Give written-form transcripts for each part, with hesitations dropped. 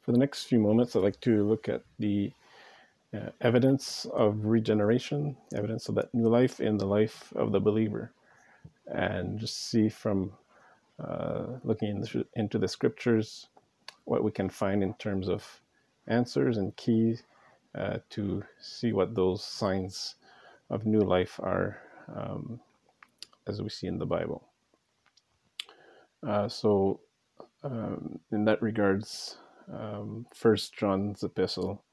For the next few moments, I'd like to look at the evidence of regeneration, evidence of that new life in the life of the believer, and just see from looking into the scriptures what we can find in terms of answers and keys to see what those signs of new life are, as we see in the Bible. So in that regards, First John's epistle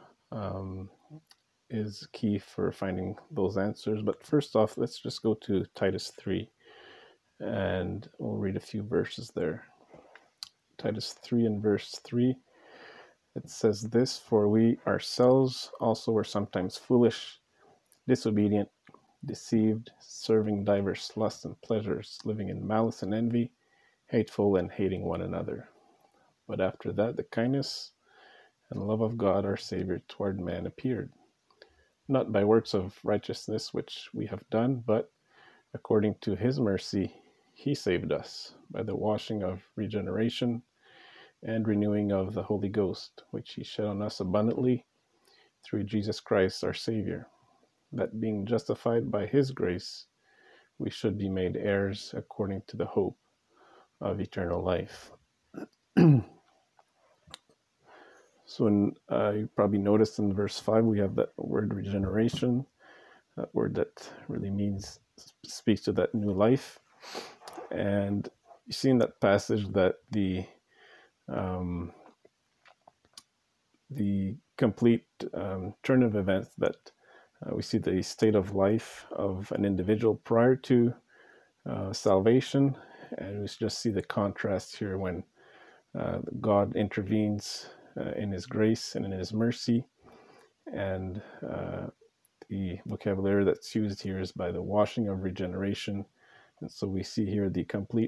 is key for finding those answers. But first off, let's just go to Titus 3, and we'll read a few verses there. Titus 3 and verse 3, it says this, "For we ourselves also were sometimes foolish, disobedient, deceived, serving divers lusts and pleasures, living in malice and envy, hateful and hating one another. But after that, the kindness and love of God our Savior toward man appeared, not by works of righteousness which we have done, but according to his mercy he saved us by the washing of regeneration and renewing of the Holy Ghost, which he shed on us abundantly through Jesus Christ our Savior, that being justified by his grace, we should be made heirs according to the hope of eternal life." So you probably noticed in verse 5, we have that word regeneration, that word that really speaks to that new life. And you see in that passage that the complete turn of events, that we see the state of life of an individual prior to salvation, and we just see the contrast here when God intervenes in his grace and in his mercy, and the vocabulary that's used here is by the washing of regeneration. And so we see here the complete,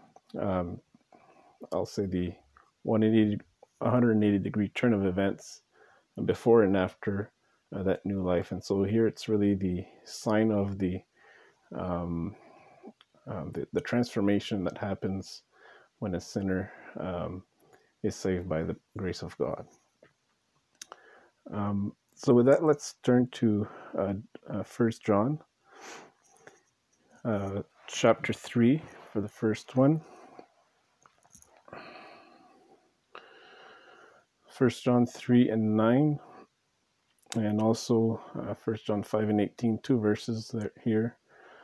I'll say the 180 degree turn of events before and after that new life. And so here it's really the sign of the transformation that happens when a sinner is saved by the grace of God. So with that, let's turn to 1 John chapter 3 for the first one. 1 John 3 and 9, and also 1 John 5 and 18, two verses there here.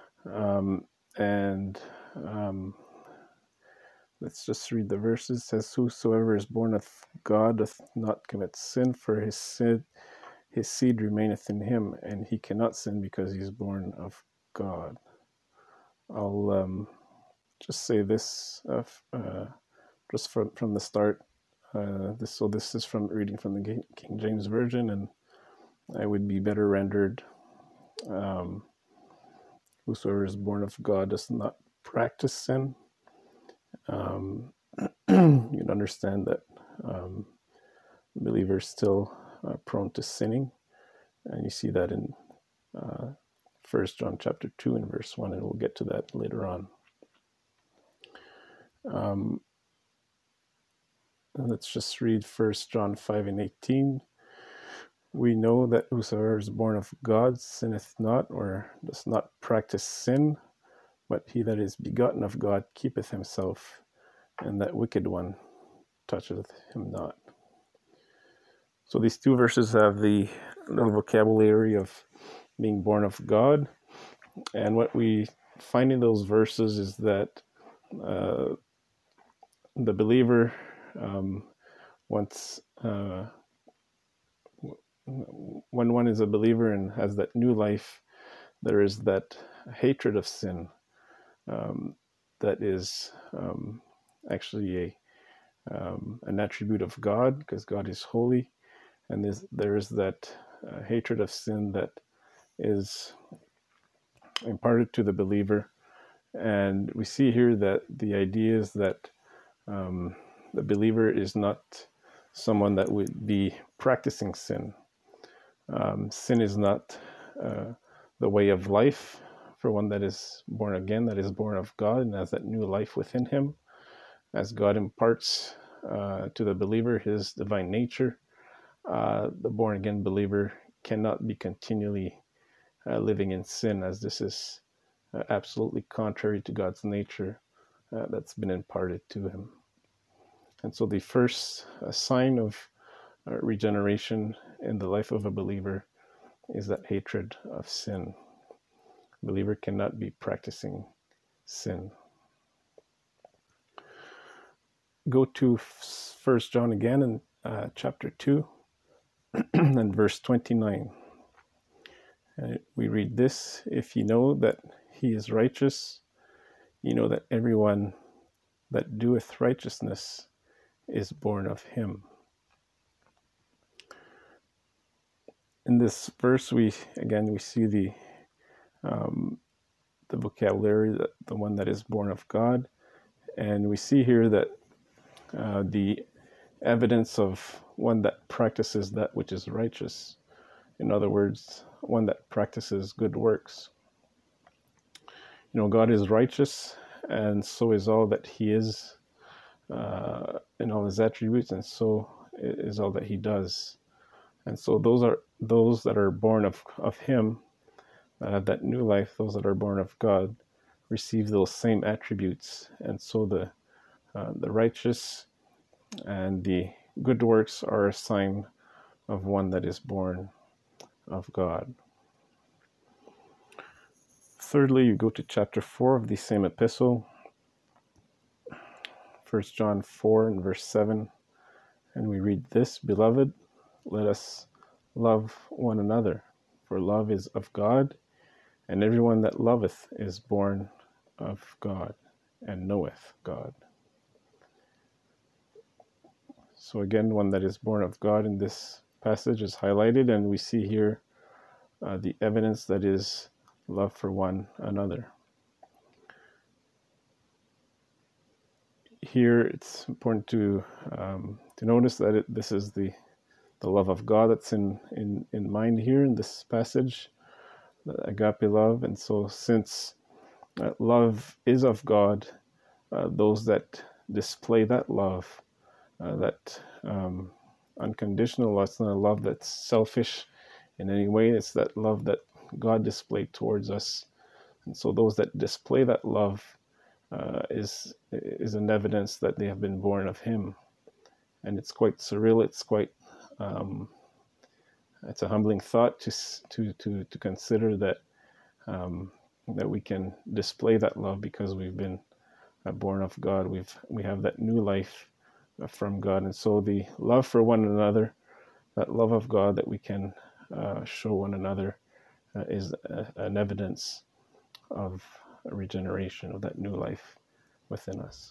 Let's just read the verses. It says, "Whosoever is born of God doth not commit sin, for his seed remaineth in him, and he cannot sin because he is born of God." I'll just say this just from the start. This is from reading from the King James Version, and I would be better rendered, "Whosoever is born of God does not practice sin." You'd understand that believers still are prone to sinning, and you see that in 1 John chapter 2 and verse 1, and we'll get to that later on. Let's just read 1 John 5 and 18. "We know that whosoever is born of God sinneth not, or does not practice sin, but he that is begotten of God keepeth himself, and that wicked one toucheth him not." So these two verses have the little vocabulary of being born of God. And what we find in those verses is that the believer, when one is a believer and has that new life, there is that hatred of sin that is actually an attribute of God, because God is holy, and there is that hatred of sin that is imparted to the believer. And we see here that the idea is that the believer is not someone that would be practicing sin. Sin is not the way of life for one that is born again, that is born of God and has that new life within him. As God imparts to the believer his divine nature, the born-again believer cannot be continually living in sin, as this is absolutely contrary to God's nature that's been imparted to him. And so the first sign of regeneration in the life of a believer is that hatred of sin. A believer cannot be practicing sin. Go to 1 John again in chapter 2 and verse 29. We read this: if ye know that he is righteous, ye know that everyone that doeth righteousness is born of him. In this verse, we see the vocabulary, the one that is born of God, and we see here that the evidence of one that practices that which is righteous. In other words, one that practices good works. God is righteous, and so is all that he is in all his attributes, and so is all that he does. And so those that are born of him, that new life, those that are born of God, receive those same attributes. And so the righteous and the good works are a sign of one that is born of God. Thirdly, you go to chapter 4 of the same epistle, 1 John 4 and verse 7, and we read this: Beloved, let us love one another, for love is of God, and everyone that loveth is born of God and knoweth God. So again, one that is born of God in this passage is highlighted, and we see here the evidence that is love for one another. Here, it's important to notice that this is the love of God that's in mind here in this passage, the agape love. And so, since love is of God, those that display that love, that unconditional love, it's not a love that's selfish in any way. It's that love that God displayed towards us. And so, those that display that love is an evidence that they have been born of him. And it's quite surreal. It's quite it's a humbling thought to consider that that we can display that love because we've been born of God. We have that new life from God. And so the love for one another, that love of God that we can show one another, is an evidence of a regeneration, of that new life within us.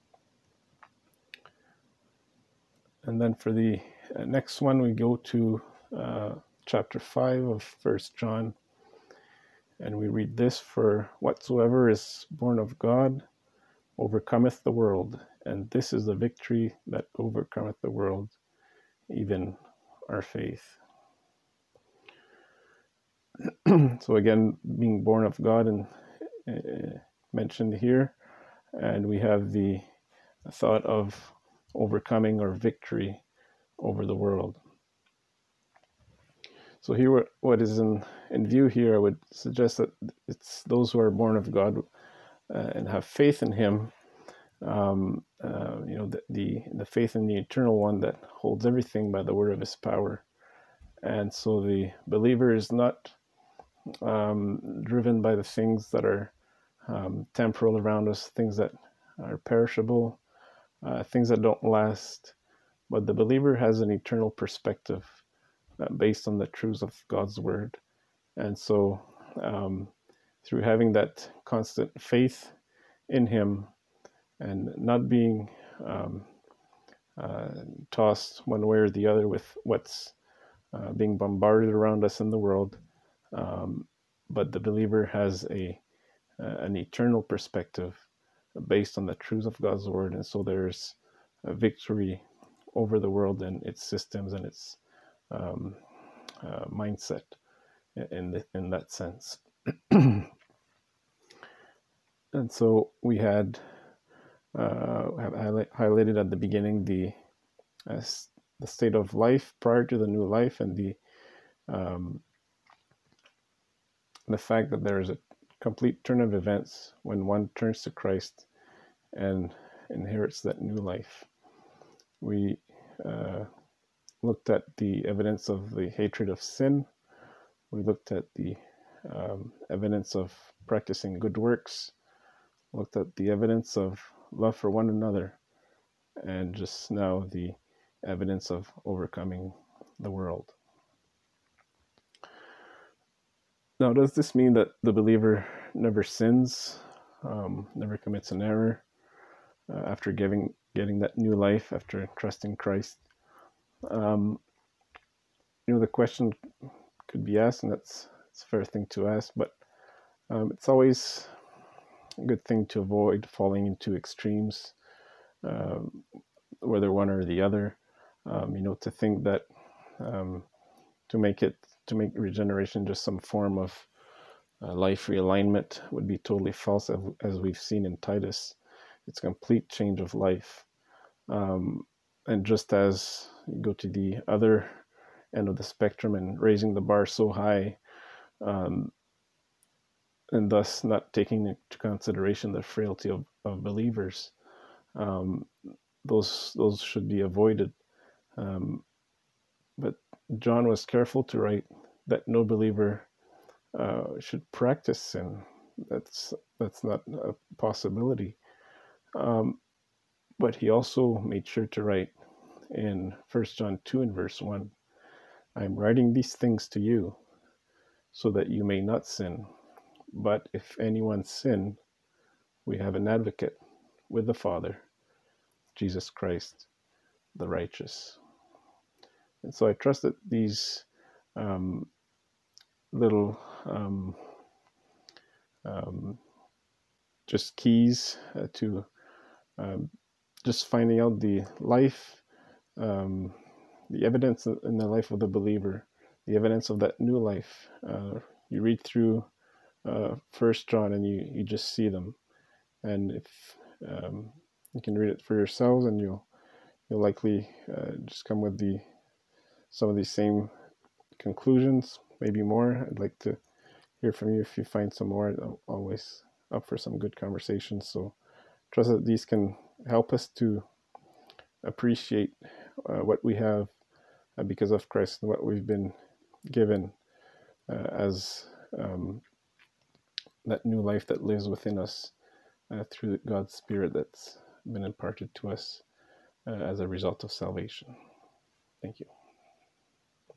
And then for the next one, we go to chapter 5 of 1 John, and we read this: For whatsoever is born of God overcometh the world, and this is the victory that overcometh the world, even our faith. So again, being born of God and mentioned here, and we have the thought of overcoming or victory over the world. So here, what is in view here, I would suggest that it's those who are born of God and have faith in him, the faith in the eternal one that holds everything by the word of his power. And so the believer is not driven by the things that are temporal around us, things that are perishable, things that don't last, but the believer has an eternal perspective based on the truths of God's word. And so through having that constant faith in him and not being tossed one way or the other with what's being bombarded around us in the world, but the believer has an eternal perspective based on the truths of God's word. And so there's a victory over the world and its systems and its mindset in that sense. And so we had have highlighted at the beginning uh, the state of life prior to the new life, and the fact that there is a complete turn of events when one turns to Christ and inherits that new life. We looked at the evidence of the hatred of sin. We looked at the evidence of practicing good works, looked at the evidence of love for one another, and just now the evidence of overcoming the world. Now, does this mean that the believer never sins, never commits an error after getting that new life, after trusting Christ? The question could be asked, and it's a fair thing to ask, but it's always a good thing to avoid falling into extremes, whether one or the other. To think that to make regeneration just some form of life realignment would be totally false, as we've seen in Titus. It's a complete change of life. And just as you go to the other end of the spectrum and raising the bar so high, and thus not taking into consideration the frailty of believers, those should be avoided. But John was careful to write that no believer should practice sin. That's not a possibility. But he also made sure to write in 1 John 2 and verse 1, "I'm writing these things to you so that you may not sin. But if anyone sin, we have an advocate with the Father, Jesus Christ, the righteous." And so I trust that these little just keys to just finding out the life, the evidence in the life of the believer, the evidence of that new life. You read through 1 John and you just see them. And if you can read it for yourselves, and you'll likely just come with some of these same conclusions, maybe more. I'd like to hear from you if you find some more. I'm always up for some good conversations. So trust that these can help us to appreciate what we have because of Christ and what we've been given as that new life that lives within us through God's Spirit that's been imparted to us as a result of salvation. Thank you.